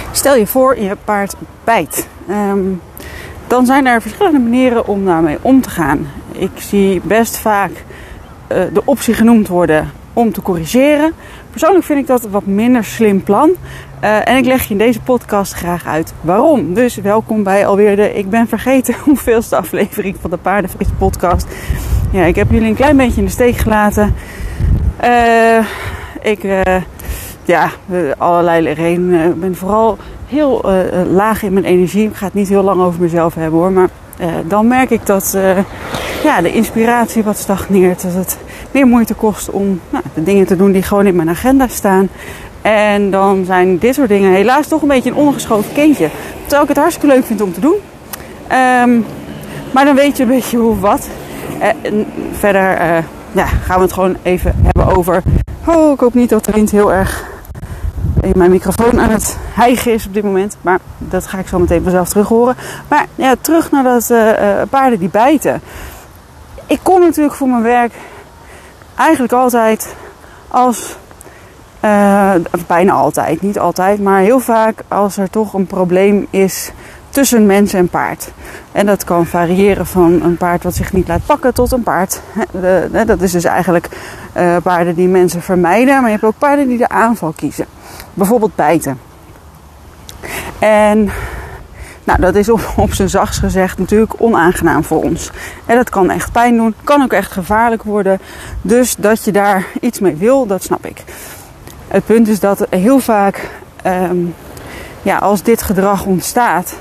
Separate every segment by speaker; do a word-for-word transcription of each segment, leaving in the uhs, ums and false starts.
Speaker 1: Stel je voor, je paard bijt. Um, dan zijn er verschillende manieren om daarmee om te gaan. Ik zie best vaak uh, de optie genoemd worden om te corrigeren. Persoonlijk vind ik dat een wat minder slim plan. Uh, en ik leg je in deze podcast graag uit waarom. Dus welkom bij alweer de Ik ben vergeten hoeveelste aflevering van de Paardenfris podcast. Ja, ik heb jullie een klein beetje in de steek gelaten. Uh, ik, uh, ja, allerlei redenen. Ik ben vooral heel uh, laag in mijn energie. Ik ga het niet heel lang over mezelf hebben hoor. Maar uh, dan merk ik dat uh, ja, de inspiratie wat stagneert. Dat het meer moeite kost om nou, de dingen te doen die gewoon in mijn agenda staan. En dan zijn dit soort dingen helaas toch een beetje een ondergeschoven kindje. Terwijl ik het hartstikke leuk vind om te doen. Um, maar dan weet je een beetje hoe of wat. Uh, verder uh, ja, gaan we het gewoon even hebben over... Oh, ik hoop niet dat de wind heel erg in mijn microfoon aan het hijgen is op dit moment. Maar dat ga ik zo meteen vanzelf terug horen. Maar ja, terug naar dat uh, uh, paarden die bijten. Ik kom natuurlijk voor mijn werk eigenlijk altijd als... Uh, bijna altijd, niet altijd, maar heel vaak als er toch een probleem is tussen mens en paard. En dat kan variëren van een paard wat zich niet laat pakken tot een paard. Uh, dat is dus eigenlijk uh, paarden die mensen vermijden, maar je hebt ook paarden die de aanval kiezen. Bijvoorbeeld bijten. En nou, dat is op, op zijn zachtst gezegd natuurlijk onaangenaam voor ons. En dat kan echt pijn doen, kan ook echt gevaarlijk worden. Dus dat je daar iets mee wil, dat snap ik. Het punt is dat heel vaak, um, ja, als dit gedrag ontstaat,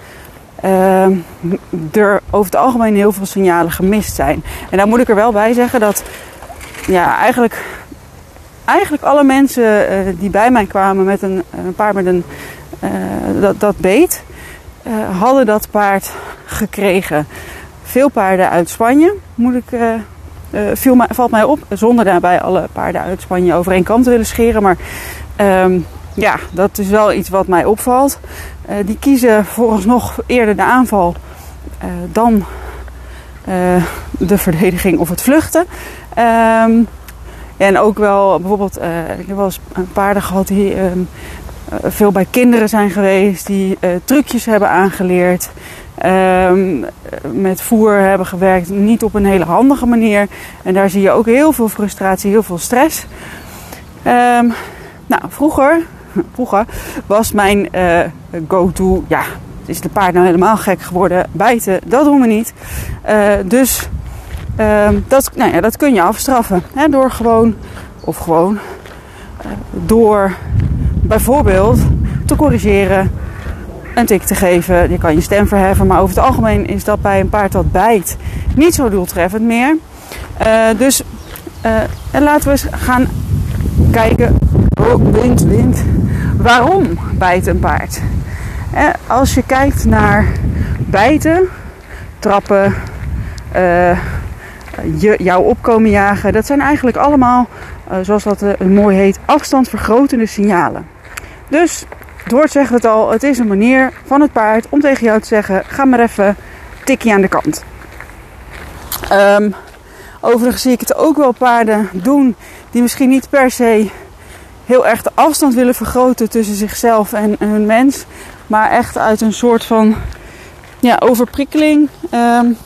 Speaker 1: um, er over het algemeen heel veel signalen gemist zijn. En daar moet ik er wel bij zeggen dat, ja, eigenlijk, eigenlijk alle mensen uh, die bij mij kwamen met een, een paard met een, uh, dat, dat beet, uh, hadden dat paard gekregen. Veel paarden uit Spanje, moet ik... Uh, Uh, viel mij, valt mij op, zonder daarbij alle paarden uit Spanje over één kam te willen scheren. Maar um, ja, dat is wel iets wat mij opvalt. Uh, die kiezen vooralsnog eerder de aanval uh, dan uh, de verdediging of het vluchten. Um, en ook wel bijvoorbeeld, uh, ik heb wel eens paarden gehad die um, uh, veel bij kinderen zijn geweest. Die uh, trucjes hebben aangeleerd. Um, met voer hebben gewerkt, niet op een hele handige manier. En daar zie je ook heel veel frustratie, heel veel stress. Um, nou, vroeger, vroeger was mijn uh, go-to, ja, is de paard nou helemaal gek geworden? Bijten, dat doen we niet. Uh, dus um, dat, nou ja, dat kun je afstraffen. Hè, door gewoon, of gewoon, uh, door bijvoorbeeld te corrigeren. Een tik te geven, je kan je stem verheffen, maar over het algemeen is dat bij een paard dat bijt niet zo doeltreffend meer. Uh, dus uh, en laten we eens gaan kijken, oh, wind, wind, waarom bijt een paard? Uh, als je kijkt naar bijten, trappen, uh, je, jouw opkomen jagen, dat zijn eigenlijk allemaal, uh, zoals dat uh, mooi heet, afstandvergrotende signalen. Dus... Het woord zegt het al, het is een manier van het paard om tegen jou te zeggen, ga maar even tikkie aan de kant. Um, overigens zie ik het ook wel paarden doen die misschien niet per se heel erg de afstand willen vergroten tussen zichzelf en hun mens. Maar echt uit een soort van ja, overprikkeling. Um,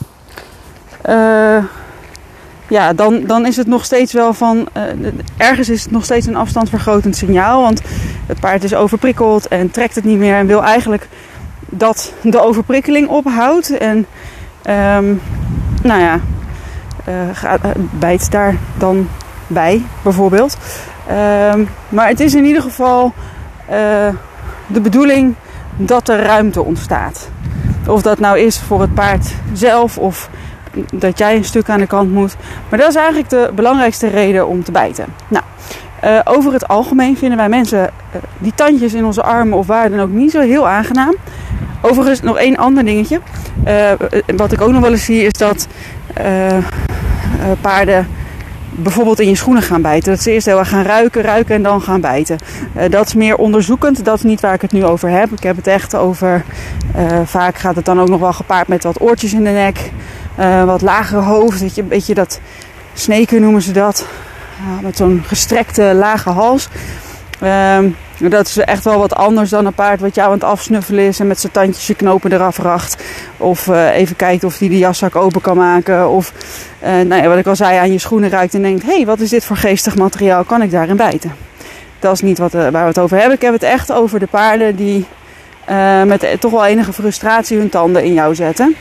Speaker 1: uh, Ja, dan, dan is het nog steeds wel van... Uh, ergens is het nog steeds een afstandvergrotend signaal. Want het paard is overprikkeld en trekt het niet meer. En wil eigenlijk dat de overprikkeling ophoudt. En um, nou ja, uh, gaat, uh, bijt daar dan bij bijvoorbeeld. Um, maar het is in ieder geval uh, de bedoeling dat er ruimte ontstaat. Of dat nou is voor het paard zelf of... dat jij een stuk aan de kant moet. Maar dat is eigenlijk de belangrijkste reden om te bijten. Nou, uh, over het algemeen vinden wij mensen uh, die tandjes in onze armen of waar dan ook niet zo heel aangenaam. Overigens nog één ander dingetje. Uh, wat ik ook nog wel eens zie is dat uh, uh, paarden bijvoorbeeld in je schoenen gaan bijten. Dat ze eerst heel erg gaan ruiken, ruiken en dan gaan bijten. Uh, dat is meer onderzoekend. Dat is niet waar ik het nu over heb. Ik heb het echt over... Uh, vaak gaat het dan ook nog wel gepaard met wat oortjes in de nek. Uh, wat lagere hoofd. Dat je een beetje dat... sneken noemen ze dat. Uh, met zo'n gestrekte lage hals. Uh, Dat is echt wel wat anders dan een paard wat jou aan het afsnuffelen is en met zijn tandjes je knopen eraf racht. Of uh, even kijkt of hij de jaszak open kan maken. Of uh, nou ja, wat ik al zei, aan je schoenen ruikt en denkt, hé, hey, wat is dit voor geestig materiaal? Kan ik daarin bijten? Dat is niet wat, uh, waar we het over hebben. Ik heb het echt over de paarden die uh, met toch wel enige frustratie hun tanden in jou zetten.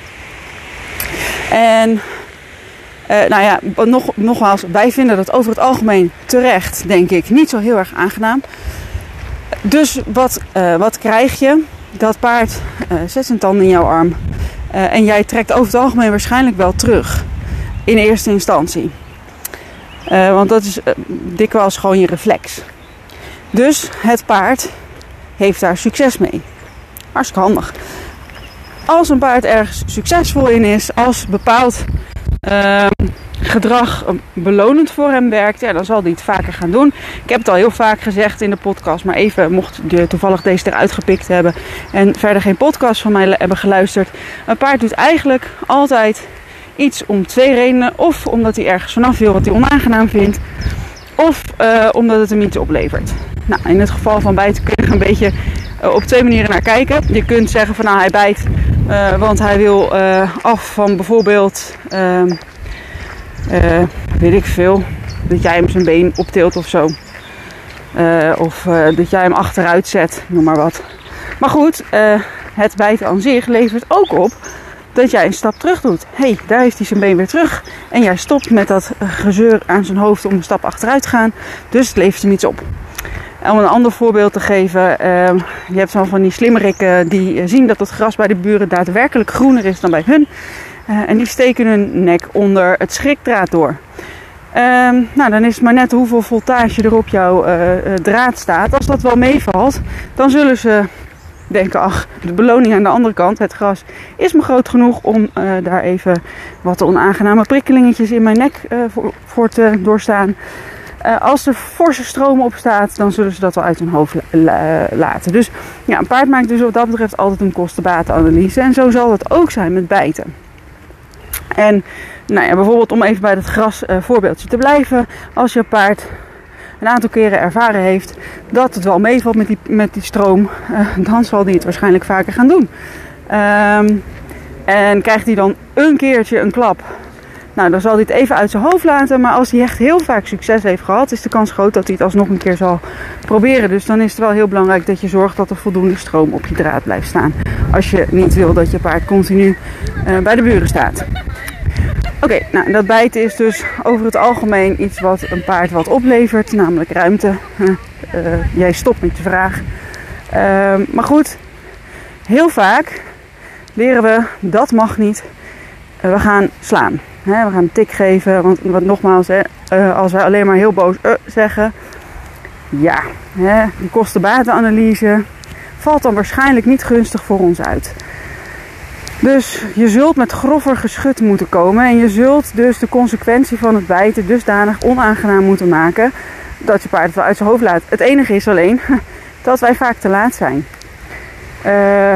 Speaker 1: En uh, nou ja, nog, nogmaals, wij vinden dat over het algemeen terecht, denk ik, niet zo heel erg aangenaam. Dus wat, uh, wat krijg je? Dat paard uh, zet zijn tanden in jouw arm. Uh, en jij trekt over het algemeen waarschijnlijk wel terug. In eerste instantie. Uh, want dat is uh, dikwijls gewoon je reflex. Dus het paard heeft daar succes mee. Hartstikke handig. Als een paard ergens succesvol in is, als bepaald uh, gedrag belonend voor hem werkt, ja, dan zal hij het vaker gaan doen. Ik heb het al heel vaak gezegd in de podcast, maar even mocht je toevallig deze eruit gepikt hebben en verder geen podcast van mij hebben geluisterd. Een paard doet eigenlijk altijd iets om twee redenen. Of omdat hij ergens vanaf wil wat hij onaangenaam vindt. Of uh, omdat het hem iets oplevert. Nou, in het geval van bijten kun je er een beetje uh, op twee manieren naar kijken. Je kunt zeggen van nou hij bijt uh, want hij wil uh, af van bijvoorbeeld uh, uh, weet ik veel. Dat jij hem zijn been optilt of zo. Uh, of uh, dat jij hem achteruit zet. Noem maar wat. Maar goed, uh, het bijten aan zich levert ook op dat jij een stap terug doet. Hé, hey, daar heeft hij zijn been weer terug. En jij stopt met dat gezeur aan zijn hoofd om een stap achteruit te gaan. Dus het levert hem iets op. Om een ander voorbeeld te geven. Uh, je hebt zo van die slimmerikken die zien dat het gras bij de buren daadwerkelijk groener is dan bij hun. Uh, en die steken hun nek onder het schrikdraad door. Uh, nou, dan is het maar net hoeveel voltage er op jouw uh, draad staat. Als dat wel meevalt, dan zullen ze denken, ach, de beloning aan de andere kant, het gras, is me groot genoeg om uh, daar even wat onaangename prikkelingetjes in mijn nek uh, voor, voor te doorstaan. Uh, als er forse stroom op staat, dan zullen ze dat wel uit hun hoofd la- laten. Dus ja, een paard maakt dus wat dat betreft altijd een kosten-batenanalyse. En zo zal het ook zijn met bijten. En nou ja, bijvoorbeeld om even bij het gras uh, voorbeeldje te blijven. Als je paard een aantal keren ervaren heeft dat het wel meevalt met die, met die stroom, uh, dan zal hij het waarschijnlijk vaker gaan doen. Um, en krijgt hij dan een keertje een klap, nou, dan zal hij het even uit zijn hoofd laten. Maar als hij echt heel vaak succes heeft gehad, is de kans groot dat hij het alsnog een keer zal proberen. Dus dan is het wel heel belangrijk dat je zorgt dat er voldoende stroom op je draad blijft staan. Als je niet wil dat je paard continu uh, bij de buren staat. Oké, okay, nou dat bijten is dus over het algemeen iets wat een paard wat oplevert, namelijk ruimte. Uh, uh, jij stopt met je vraag. Uh, maar goed, heel vaak leren we dat mag niet. Uh, we gaan slaan. Hè? We gaan een tik geven, want wat nogmaals, hè, uh, als wij alleen maar heel boos uh, zeggen, ja, hè, die kosten-batenanalyse valt dan waarschijnlijk niet gunstig voor ons uit. Dus je zult met grover geschut moeten komen en je zult dus de consequentie van het bijten dusdanig onaangenaam moeten maken dat je paard het wel uit zijn hoofd laat. Het enige is alleen dat wij vaak te laat zijn. Uh,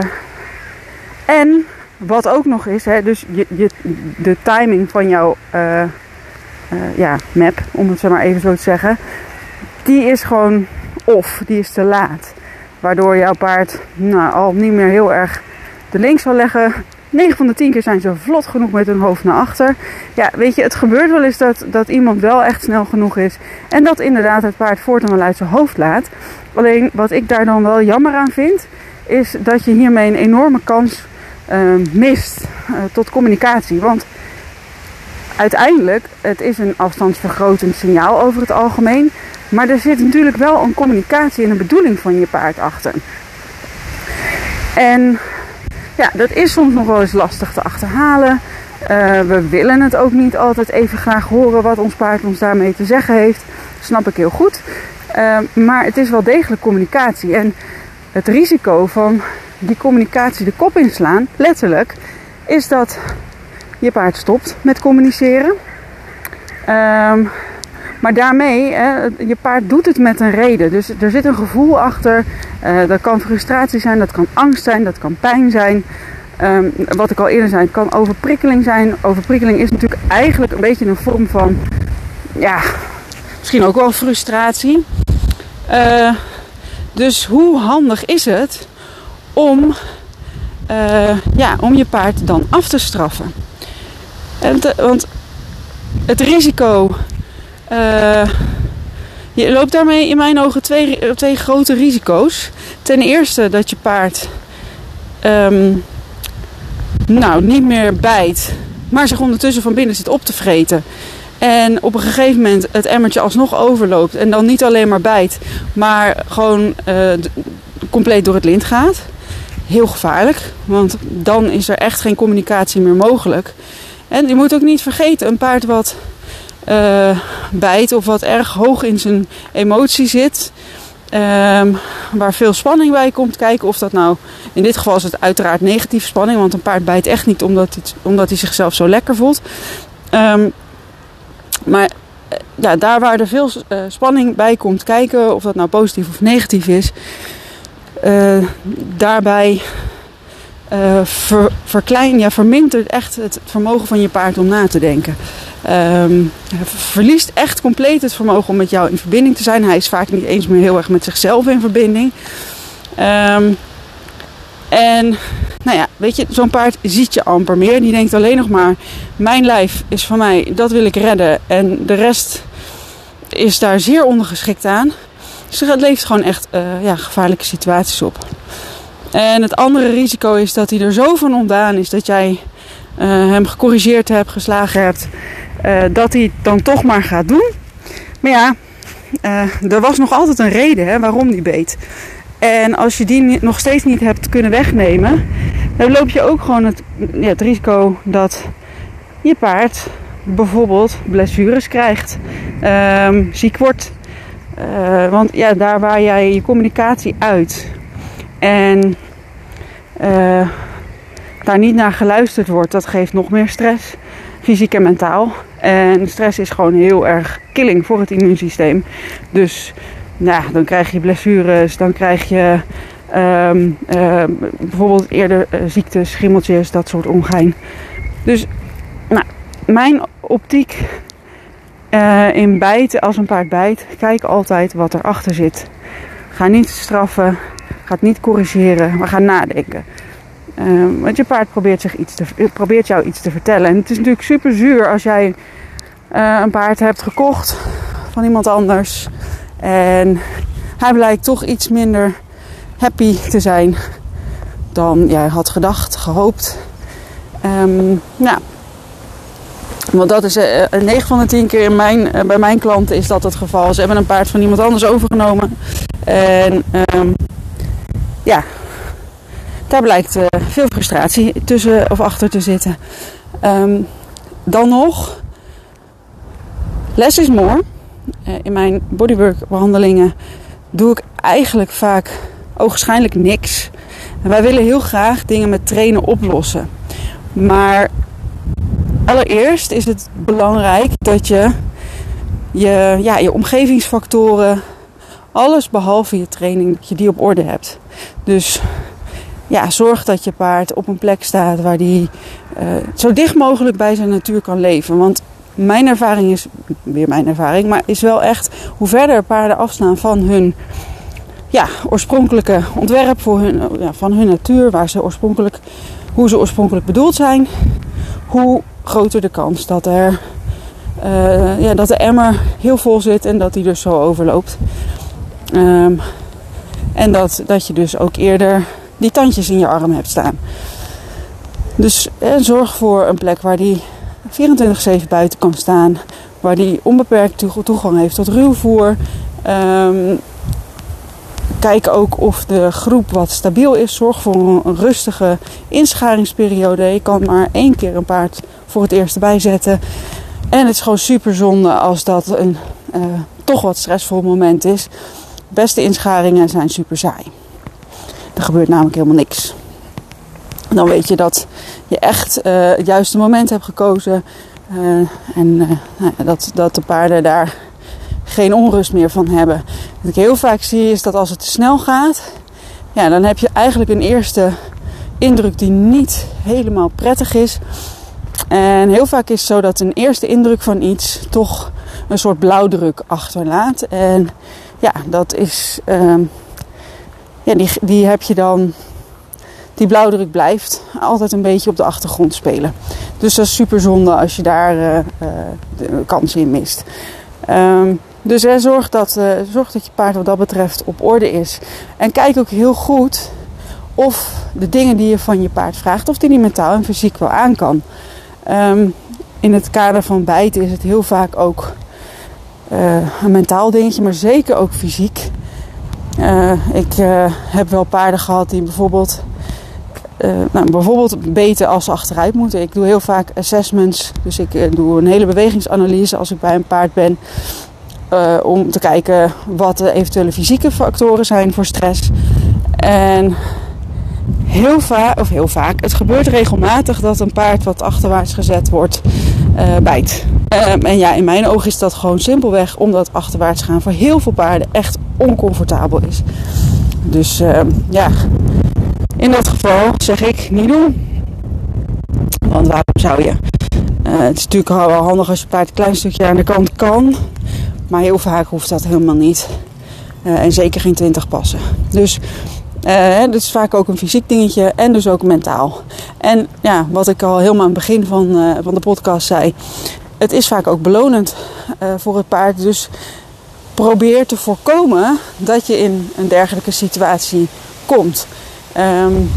Speaker 1: en wat ook nog is, hè, dus je, je, de timing van jouw uh, uh, ja, map, om het zo maar even zo te zeggen, die is gewoon off, die is te laat. Waardoor jouw paard nou, al niet meer heel erg de links zal leggen. negen van de tien keer zijn ze vlot genoeg met hun hoofd naar achter. Ja, weet je, het gebeurt wel eens dat, dat iemand wel echt snel genoeg is. En dat inderdaad het paard voortaan wel uit zijn hoofd laat. Alleen wat ik daar dan wel jammer aan vind, is dat je hiermee een enorme kans uh, mist uh, tot communicatie. Want uiteindelijk, het is een afstandsvergrotend signaal over het algemeen. Maar er zit natuurlijk wel een communicatie en een bedoeling van je paard achter. En ja, dat is soms nog wel eens lastig te achterhalen. Uh, we willen het ook niet altijd even graag horen wat ons paard ons daarmee te zeggen heeft. Dat snap ik heel goed. Uh, maar het is wel degelijk communicatie. En het risico van die communicatie de kop inslaan, letterlijk, is dat je paard stopt met communiceren. Uh, maar daarmee, hè, je paard doet het met een reden. Dus er zit een gevoel achter. Uh, dat kan frustratie zijn, dat kan angst zijn, dat kan pijn zijn. Um, wat ik al eerder zei, het kan overprikkeling zijn. Overprikkeling is natuurlijk eigenlijk een beetje een vorm van, ja, misschien ook wel frustratie. Uh, Dus hoe handig is het om, uh, ja, om je paard dan af te straffen? En te, want het risico... Uh, je loopt daarmee in mijn ogen twee, twee grote risico's. Ten eerste dat je paard um, nou, niet meer bijt, maar zich ondertussen van binnen zit op te vreten. En op een gegeven moment het emmertje alsnog overloopt. En dan niet alleen maar bijt, maar gewoon uh, d- compleet door het lint gaat. Heel gevaarlijk, want dan is er echt geen communicatie meer mogelijk. En je moet ook niet vergeten, een paard wat uh, bijt of wat erg hoog in zijn emotie zit, Um, waar veel spanning bij komt kijken. Of dat nou, in dit geval is het uiteraard negatieve spanning, want een paard bijt echt niet omdat, het, omdat hij zichzelf zo lekker voelt. Um, maar ja, daar waar er veel uh, spanning bij komt kijken, of dat nou positief of negatief is, uh, daarbij uh, ver, verklein, ja, vermindert echt het vermogen van je paard om na te denken. Um, hij verliest echt compleet het vermogen om met jou in verbinding te zijn. Hij is vaak niet eens meer heel erg met zichzelf in verbinding. Um, en nou ja, weet je, zo'n paard ziet je amper meer. Die denkt alleen nog maar, mijn lijf is van mij, dat wil ik redden. En de rest is daar zeer ondergeschikt aan. Dus het levert gewoon echt uh, ja, gevaarlijke situaties op. En het andere risico is dat hij er zo van ontdaan is dat jij uh, hem gecorrigeerd hebt, geslagen hebt. Uh, dat hij het dan toch maar gaat doen. Maar ja, uh, er was nog altijd een reden, hè, waarom die beet. En als je die niet, nog steeds niet hebt kunnen wegnemen, dan loop je ook gewoon het, ja, het risico dat je paard bijvoorbeeld blessures krijgt, um, ziek wordt. Uh, want ja, daar waar jij je communicatie uit en uh, daar niet naar geluisterd wordt, dat geeft nog meer stress, fysiek en mentaal. En stress is gewoon heel erg killing voor het immuunsysteem. Dus nou, dan krijg je blessures, dan krijg je um, uh, bijvoorbeeld eerder uh, ziektes, schimmeltjes, dat soort ongein. Dus nou, mijn optiek uh, in bijten, als een paard bijt, kijk altijd wat erachter zit. Ga niet straffen, ga niet corrigeren, maar ga nadenken. Uh, want je paard probeert, zich iets te, probeert jou iets te vertellen. En het is natuurlijk super zuur als jij uh, een paard hebt gekocht van iemand anders. En hij blijkt toch iets minder happy te zijn dan jij had gedacht, gehoopt. Um, nou, want dat is uh, negen van de tien keer in mijn, uh, bij mijn klanten is dat het geval. Ze hebben een paard van iemand anders overgenomen. En um, ja, daar blijkt uh, veel frustratie tussen of achter te zitten. Um, dan nog, less is more. Uh, in mijn bodywork behandelingen doe ik eigenlijk vaak ogenschijnlijk niks. En wij willen heel graag dingen met trainen oplossen. Maar allereerst is het belangrijk dat je je, ja, je omgevingsfactoren, alles behalve je training, dat je die op orde hebt. Dus ja, zorg dat je paard op een plek staat waar die uh, zo dicht mogelijk bij zijn natuur kan leven. Want mijn ervaring is, weer mijn ervaring, maar is wel echt hoe verder paarden afstaan van hun ja, oorspronkelijke ontwerp voor hun, ja, van hun natuur, waar ze oorspronkelijk, hoe ze oorspronkelijk bedoeld zijn, hoe groter de kans dat, er, uh, ja, dat de emmer heel vol zit en dat die dus zo overloopt. Um, en dat, dat je dus ook eerder die tandjes in je arm hebt staan. Dus eh, zorg voor een plek waar die vierentwintig zeven buiten kan staan. Waar die onbeperkt toegang heeft tot ruwvoer. Um, kijk ook of de groep wat stabiel is. Zorg voor een rustige inscharingsperiode. Je kan maar één keer een paard voor het eerst erbij zetten. En het is gewoon super zonde als dat een uh, toch wat stressvol moment is. De beste inscharingen zijn super saai. Er gebeurt namelijk helemaal niks. Dan weet je dat je echt uh, het juiste moment hebt gekozen. Uh, en uh, nou ja, dat, dat de paarden daar geen onrust meer van hebben. Wat ik heel vaak zie is dat als het te snel gaat, ja, dan heb je eigenlijk een eerste indruk die niet helemaal prettig is. En heel vaak is het zo dat een eerste indruk van iets toch een soort blauwdruk achterlaat. En ja, dat is uh, ja, die, die heb je dan, die blauwdruk blijft altijd een beetje op de achtergrond spelen. Dus dat is super zonde als je daar uh, uh, de kansen in mist. Um, dus hè, zorg, dat, uh, zorg dat je paard wat dat betreft op orde is. En kijk ook heel goed of de dingen die je van je paard vraagt, of die die mentaal en fysiek wel aan kan. Um, in het kader van bijten is het heel vaak ook uh, een mentaal dingetje, maar zeker ook fysiek. Uh, ik uh, heb wel paarden gehad die bijvoorbeeld, uh, nou, bijvoorbeeld beten als ze achteruit moeten. Ik doe heel vaak assessments, dus ik uh, doe een hele bewegingsanalyse als ik bij een paard ben. Uh, om te kijken wat de eventuele fysieke factoren zijn voor stress. En heel vaak, of heel vaak, het gebeurt regelmatig dat een paard wat achterwaarts gezet wordt, uh, bijt. Um, en ja, in mijn ogen is dat gewoon simpelweg omdat achterwaarts gaan voor heel veel paarden echt oncomfortabel is. Dus uh, ja, in dat geval zeg ik niet doen. Want waarom zou je? Uh, het is natuurlijk wel handig als je paard een klein stukje aan de kant kan. Maar heel vaak hoeft dat helemaal niet. Uh, en zeker geen twintig passen. Dus uh, dit is vaak ook een fysiek dingetje. En dus ook mentaal. En ja, wat ik al helemaal aan het begin van, uh, van de podcast zei. Het is vaak ook belonend uh, voor het paard. Dus probeer te voorkomen dat je in een dergelijke situatie komt. Um,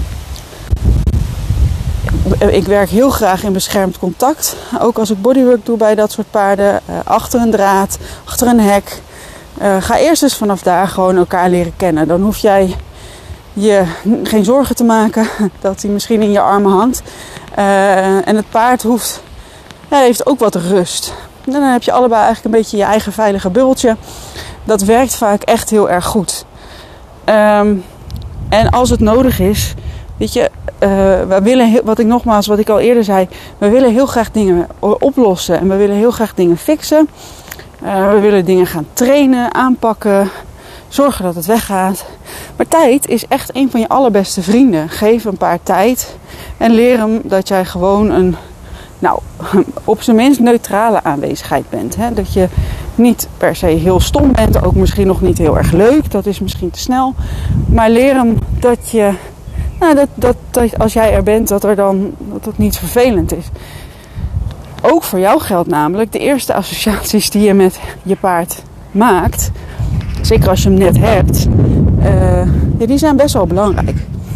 Speaker 1: ik werk heel graag in beschermd contact. Ook als ik bodywork doe bij dat soort paarden. Uh, achter een draad, achter een hek. Uh, ga eerst eens vanaf daar gewoon elkaar leren kennen. Dan hoef jij je geen zorgen te maken dat hij misschien in je armen hangt. Uh, en het paard hoeft, ja, heeft ook wat rust. En dan heb je allebei eigenlijk een beetje je eigen veilige bubbeltje. Dat werkt vaak echt heel erg goed. Um, en als het nodig is, weet je, uh, we willen, heel, wat ik nogmaals, wat ik al eerder zei, we willen heel graag dingen oplossen en we willen heel graag dingen fixen. Uh, we willen dingen gaan trainen, aanpakken, zorgen dat het weggaat. Maar tijd is echt een van je allerbeste vrienden. Geef een paar tijd en leer hem dat jij gewoon een, nou, op zijn minst neutrale aanwezigheid bent. Hè? Dat je niet per se heel stom bent, ook misschien nog niet heel erg leuk, dat is misschien te snel. Maar leer hem dat je, nou, dat, dat, dat als jij er bent, dat er dan dat het niet vervelend is. Ook voor jou geldt namelijk, de eerste associaties die je met je paard maakt, zeker als je hem net hebt, uh, ja, die zijn best wel belangrijk.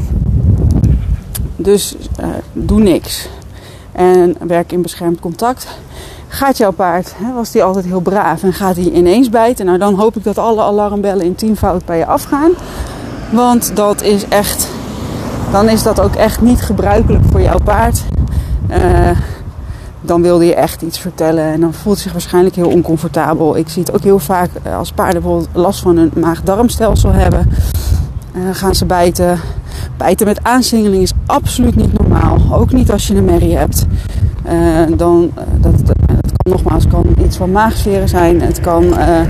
Speaker 1: Dus uh, doe niks. En werk in beschermd contact. Gaat jouw paard, hè, was die altijd heel braaf en gaat hij ineens bijten, nou dan hoop ik dat alle alarmbellen in tienvoud bij je afgaan. Want dat is echt, dan is dat ook echt niet gebruikelijk voor jouw paard. Uh, dan wilde je echt iets vertellen en dan voelt hij zich waarschijnlijk heel oncomfortabel. Ik zie het ook heel vaak als paarden bijvoorbeeld last van hun maag-darmstelsel hebben. Uh, gaan ze bijten. Bijten met aansingeling is absoluut niet normaal. Ook niet als je een merrie hebt. Uh, dan, uh, dat, dat, dat kan nogmaals kan iets van maagsferen zijn. Het kan uh, uh,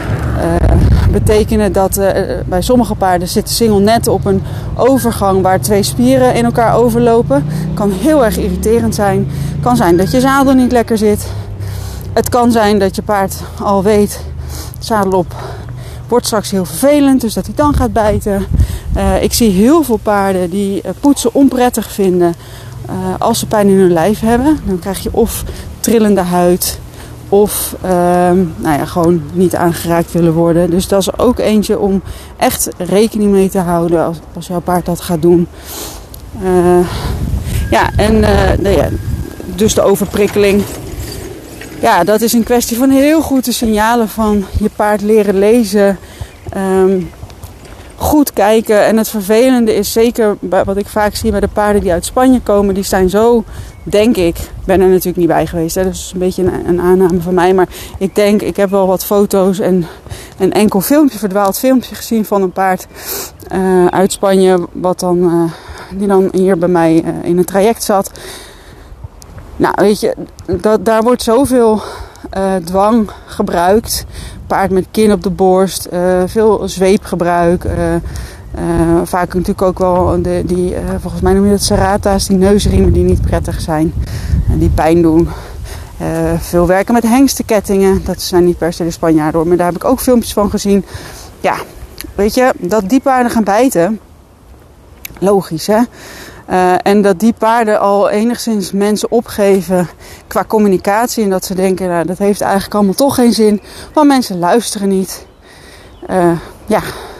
Speaker 1: betekenen dat uh, bij sommige paarden zit de singel net op een overgang waar twee spieren in elkaar overlopen. Kan heel erg irriterend zijn. Het kan zijn dat je zadel niet lekker zit. Het kan zijn dat je paard al weet, zadel op wordt straks heel vervelend, dus dat hij dan gaat bijten. Uh, ik zie heel veel paarden die uh, poetsen onprettig vinden uh, als ze pijn in hun lijf hebben. Dan krijg je of trillende huid of uh, nou ja, gewoon niet aangeraakt willen worden. Dus dat is ook eentje om echt rekening mee te houden als, als jouw paard dat gaat doen. Uh, ja, en uh, nou ja, dus de overprikkeling. Ja, dat is een kwestie van heel goed de signalen van je paard leren lezen. Um, goed kijken. En het vervelende is zeker wat ik vaak zie bij de paarden die uit Spanje komen. Die zijn zo, denk ik, ben er natuurlijk niet bij geweest. Hè, dus dat is een beetje een, een aanname van mij. Maar ik denk, ik heb wel wat foto's en een enkel filmpje, verdwaald filmpje gezien van een paard uh, uit Spanje. Wat dan, uh, die dan hier bij mij uh, in een traject zat. Nou, weet je, dat, daar wordt zoveel uh, dwang gebruikt. Paard met kin op de borst, uh, veel zweepgebruik. Uh, uh, vaak natuurlijk ook wel, de, die, uh, volgens mij noem je dat serrata's, die neusriemen die niet prettig zijn. En die pijn doen. Uh, veel werken met hengstenkettingen. Dat zijn niet per se de Spanjaarden hoor, maar daar heb ik ook filmpjes van gezien. Ja, weet je, dat die paarden gaan bijten. logisch hè. Uh, en dat die paarden al enigszins mensen opgeven qua communicatie. En dat ze denken, nou, dat heeft eigenlijk allemaal toch geen zin. Want mensen luisteren niet. Uh, ja,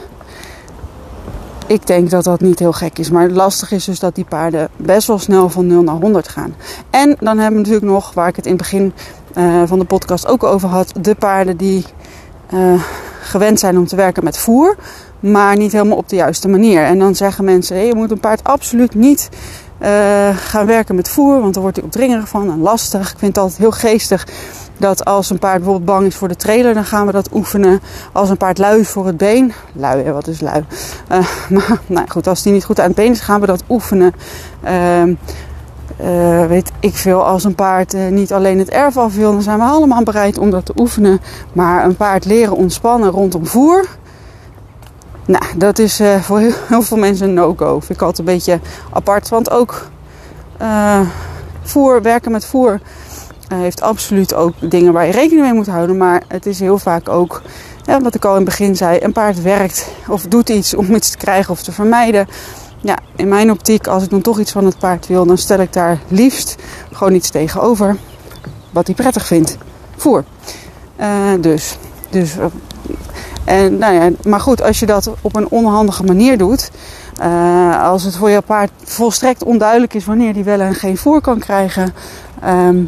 Speaker 1: ik denk dat dat niet heel gek is. Maar lastig is dus dat die paarden best wel snel van nul naar honderd gaan. En dan hebben we natuurlijk nog, waar ik het in het begin uh, van de podcast ook over had, de paarden die uh, gewend zijn om te werken met voer, maar niet helemaal op de juiste manier. En dan zeggen mensen, hey, je moet een paard absoluut niet uh, gaan werken met voer, want dan wordt hij opdringerig van en lastig. Ik vind het altijd heel geestig dat als een paard bijvoorbeeld bang is voor de trailer, dan gaan we dat oefenen. Als een paard lui is voor het been, lui, hè, wat is lui? Uh, maar nou goed, als die niet goed aan het been is, gaan we dat oefenen. Uh, uh, weet ik veel, als een paard uh, niet alleen het erf af wil, dan zijn we allemaal bereid om dat te oefenen. Maar een paard leren ontspannen rondom voer, nou, dat is uh, voor heel, heel veel mensen een no-go. Vind ik altijd een beetje apart. Want ook uh, voer, werken met voer uh, heeft absoluut ook dingen waar je rekening mee moet houden. Maar het is heel vaak ook, ja, wat ik al in het begin zei, een paard werkt of doet iets om iets te krijgen of te vermijden. Ja, in mijn optiek, als ik dan toch iets van het paard wil, dan stel ik daar liefst gewoon iets tegenover wat hij prettig vindt. Voer. Uh, dus, dus uh, En, nou ja, maar goed, als je dat op een onhandige manier doet, uh, als het voor je paard volstrekt onduidelijk is wanneer die wel en geen voer kan krijgen, um,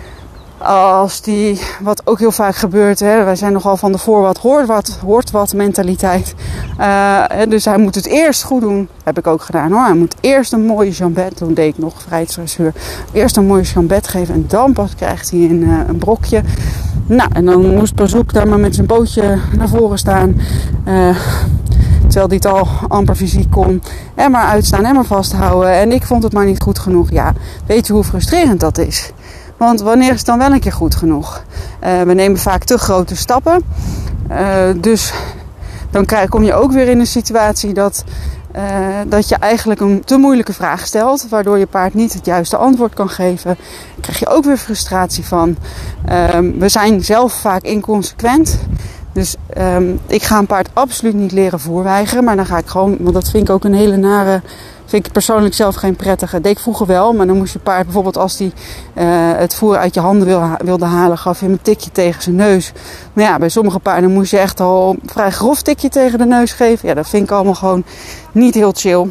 Speaker 1: als die, wat ook heel vaak gebeurt, hè, wij zijn nogal van de voor wat hoort wat, hoort wat mentaliteit. Uh, dus hij moet het eerst goed doen, heb ik ook gedaan hoor. Hij moet eerst een mooie jambet, toen deed ik nog vrijheidsdressuur, eerst een mooie jambet geven en dan pas krijgt hij een, uh, een brokje. Nou, en dan moest Bazoek daar maar met zijn pootje naar voren staan. Uh, terwijl hij het al amper fysiek kon. En maar uitstaan en maar vasthouden. En ik vond het maar niet goed genoeg. Ja, weet je hoe frustrerend dat is? Want wanneer is het dan wel een keer goed genoeg? Uh, we nemen vaak te grote stappen. Uh, dus dan krijg, kom je ook weer in een situatie dat, uh, dat je eigenlijk een te moeilijke vraag stelt. Waardoor je paard niet het juiste antwoord kan geven. Daar krijg je ook weer frustratie van. Um, we zijn zelf vaak inconsequent. Dus um, ik ga een paard absoluut niet leren voerweigeren. Maar dan ga ik gewoon, want dat vind ik ook een hele nare, vind ik persoonlijk zelf geen prettige. Dat deed ik vroeger wel, maar dan moest je paard bijvoorbeeld als die uh, het voer uit je handen wil, wilde halen, gaf je hem een tikje tegen zijn neus. Maar ja, bij sommige paarden moest je echt al een vrij grof tikje tegen de neus geven. Ja, dat vind ik allemaal gewoon niet heel chill.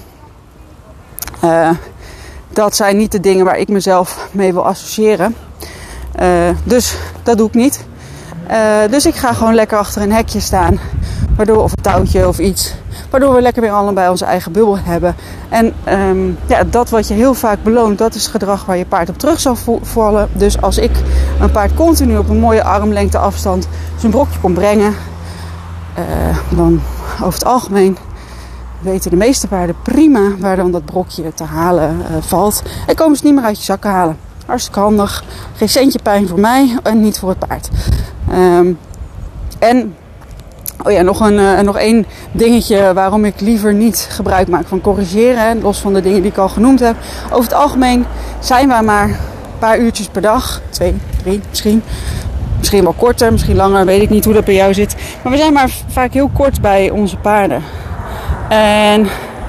Speaker 1: Uh, dat zijn niet de dingen waar ik mezelf mee wil associëren. Uh, dus dat doe ik niet. Uh, dus ik ga gewoon lekker achter een hekje staan. Waardoor, of een touwtje of iets. Waardoor we lekker weer allebei onze eigen bubbel hebben. En um, ja, dat wat je heel vaak beloont, dat is gedrag waar je paard op terug zal vallen. Dus als ik een paard continu op een mooie armlengte afstand zijn brokje kon brengen. Uh, dan over het algemeen weten de meeste paarden prima waar dan dat brokje te halen uh, valt. En komen ze niet meer uit je zakken halen. Hartstikke handig. Geen centje pijn voor mij en niet voor het paard. Um, en oh ja, nog, een, uh, nog één dingetje waarom ik liever niet gebruik maak van corrigeren. Hè, los van de dingen die ik al genoemd heb. Over het algemeen zijn wij maar een paar uurtjes per dag. Twee, drie misschien. Misschien wel korter, misschien langer. Weet ik niet hoe dat bij jou zit. Maar we zijn maar vaak heel kort bij onze paarden. En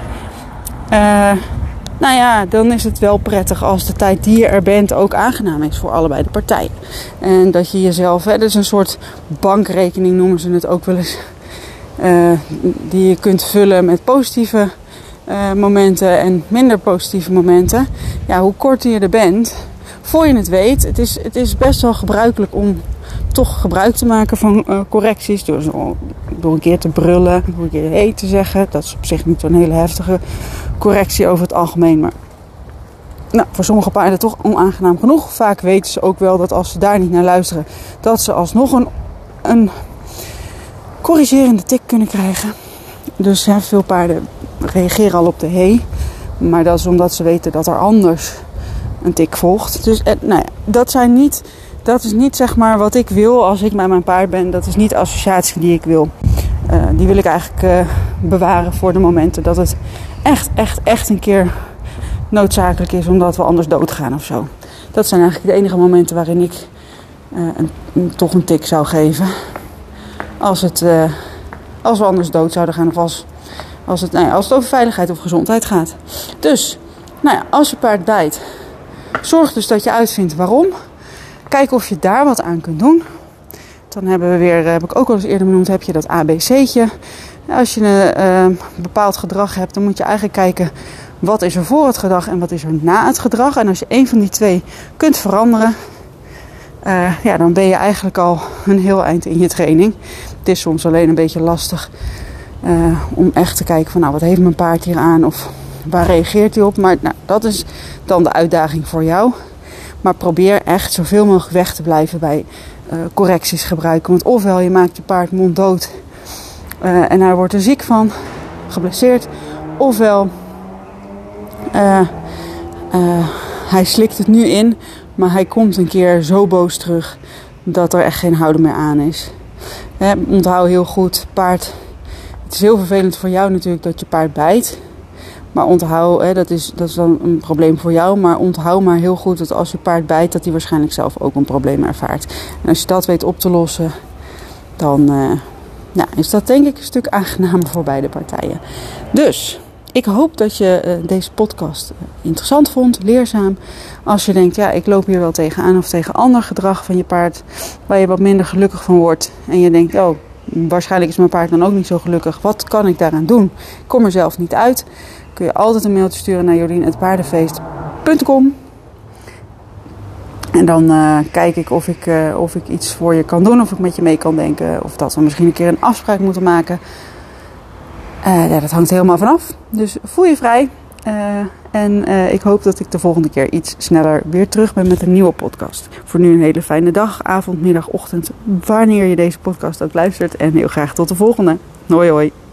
Speaker 1: Uh, Nou ja, dan is het wel prettig als de tijd die je er bent ook aangenaam is voor allebei de partijen. En dat je jezelf, hè, dat is een soort bankrekening noemen ze het ook wel eens. Uh, die je kunt vullen met positieve uh, momenten en minder positieve momenten. Ja, hoe korter je er bent, voor je het weet. Het is, het is best wel gebruikelijk om toch gebruik te maken van uh, correcties. Door, zo, door een keer te brullen, door een keer hey te zeggen. Dat is op zich niet zo'n hele heftige correctie over het algemeen. Maar nou, voor sommige paarden toch onaangenaam genoeg. Vaak weten ze ook wel dat als ze daar niet naar luisteren, dat ze alsnog een, een corrigerende tik kunnen krijgen. Dus hè, veel paarden reageren al op de hey. Maar dat is omdat ze weten dat er anders een tik volgt. Dus eh, nou ja, dat zijn niet... Dat is niet zeg maar wat ik wil als ik bij mijn paard ben. Dat is niet de associatie die ik wil. Uh, die wil ik eigenlijk uh, bewaren voor de momenten dat het echt, echt, echt een keer noodzakelijk is. Omdat we anders doodgaan of zo. Dat zijn eigenlijk de enige momenten waarin ik uh, een, een, toch een tik zou geven. Als, het, uh, als we anders dood zouden gaan. Of als, Als het, nou ja, als het over veiligheid of gezondheid gaat. Dus, nou ja, als je paard bijt, zorg dus dat je uitvindt waarom. Kijk of je daar wat aan kunt doen. Dan hebben we weer, heb ik ook al eens eerder benoemd, heb je dat A B C'tje. Als je een uh, bepaald gedrag hebt, dan moet je eigenlijk kijken wat is er voor het gedrag en wat is er na het gedrag. En als je één van die twee kunt veranderen, uh, ja, dan ben je eigenlijk al een heel eind in je training. Het is soms alleen een beetje lastig uh, om echt te kijken van nou, wat heeft mijn paard hier aan of waar reageert hij op. Maar nou, dat is dan de uitdaging voor jou. Maar probeer echt zoveel mogelijk weg te blijven bij uh, correcties gebruiken. Want ofwel je maakt je paard monddood uh, en hij wordt er ziek van, geblesseerd. Ofwel uh, uh, hij slikt het nu in, maar hij komt een keer zo boos terug dat er echt geen houden meer aan is. He, onthoud heel goed, paard. Het is heel vervelend voor jou natuurlijk dat je paard bijt. Maar onthoud, hè, dat, is, dat is dan een probleem voor jou. Maar onthoud maar heel goed dat als je paard bijt, dat hij waarschijnlijk zelf ook een probleem ervaart. En als je dat weet op te lossen, dan uh, ja, is dat denk ik een stuk aangenamer voor beide partijen. Dus, ik hoop dat je uh, deze podcast interessant vond, leerzaam. Als je denkt, ja, ik loop hier wel tegenaan of tegen ander gedrag van je paard, waar je wat minder gelukkig van wordt. En je denkt, oh, waarschijnlijk is mijn paard dan ook niet zo gelukkig. Wat kan ik daaraan doen? Ik kom er zelf niet uit. Kun je altijd een mailtje sturen naar jolien at paardenfeest punt com. En dan uh, kijk ik of, ik uh, of ik iets voor je kan doen. Of ik met je mee kan denken. Of dat we misschien een keer een afspraak moeten maken. Uh, ja, dat hangt er helemaal vanaf. Dus voel je vrij. Uh, en uh, ik hoop dat ik de volgende keer iets sneller weer terug ben met een nieuwe podcast. Voor nu een hele fijne dag, avond, middag, ochtend. Wanneer je deze podcast ook luistert. En heel graag tot de volgende. Hoi hoi.